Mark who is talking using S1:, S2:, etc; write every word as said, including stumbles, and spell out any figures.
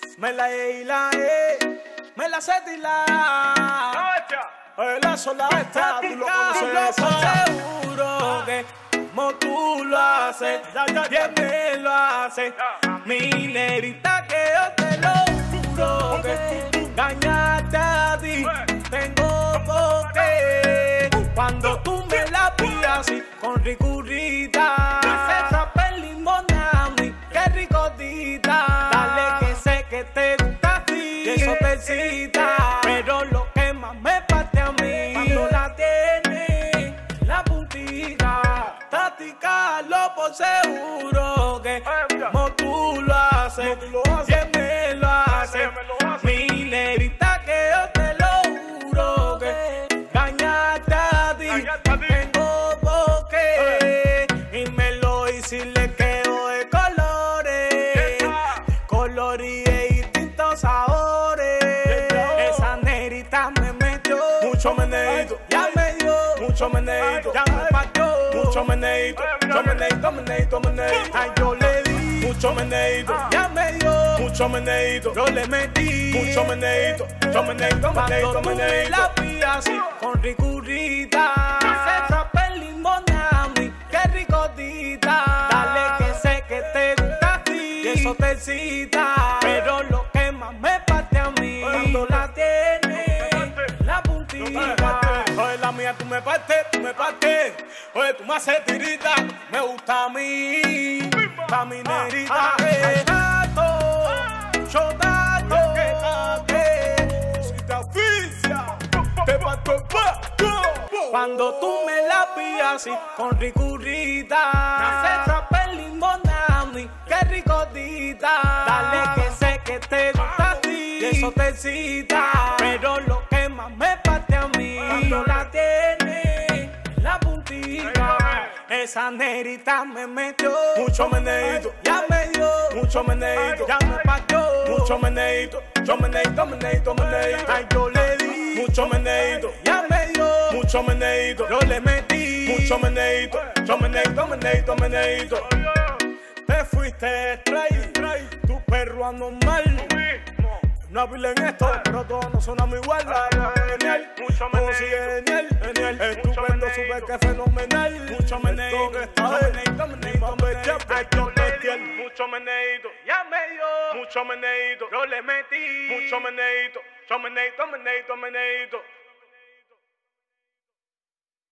S1: Me la E y la E, me la Z y la A. La sola está, tú lo conoces. Seguro que como tú lo haces, bien me lo haces. Mi negrita que yo te lo juro que engañaste a ti. Tengo por qué. Cuando tú me la pidas así, con ricurrita, esa pelimonami, qué ricotita. Dale que sé que te gusta así, y eso te excita. Pero lo que más me parte a mí, cuando la tienes, la puntita, practicarlo por seguro que como tú lo haces, bien me lo haces. Mi negrita que yo te lo juro que engañaste a ti. Tengo por qué, y me lo hice y le quedo de colores, colores y distintos sabores. Esa negrita me metió mucho meneito, ya me dio mucho meneito, ya me partió mucho meneito, yo meneito, meneito, meneito. Ay, yo le di mucho meneito, ya me dio mucho meneito, yo le metí mucho meneito, yo meneito, meneito, meneito. La pidas así, con ricurrita, esa pelimonami, qué ricotita. Dale que sé que te gusta así, y eso te excita. Pero lo que más me parte a mí, cuando la tienes, la puntita. Oye, la mía, tú me partes, tú me partes. Oye, tú me haces tirita, me gusta a mí, pa' mi negrita. Eh, tato, yo tato, que si te asfixia, te parto el pato. Cuando tú me la pidas así, con ricurrita, esa pelimonami, qué ricotita. Dale que sé que te gusta así, y eso te excita. Pero lo que más me parte a mí, cuando la tienes, la puntita. Esa negrita me metió mucho meneito, ya me dio mucho meneito, ya me partió mucho meneito, yo meneito, meneito, meneito. Ay, yo le di mucho meneito, ya me dio mucho meneito, yo le metí mucho meneito, yo meneito, meneito, meneito. Te fuiste stray, tu perro anormal. No hablen esto, pero todos no sonamos igual. Genial, mucho meneito, genial, genial, estupendo, súper que fenomenal. Mucho meneito, que está meneito, meneito, meneito. Mucho meneito, ya me dio mucho meneito, yo le metí mucho meneito, yo meneito, meneito, meneito.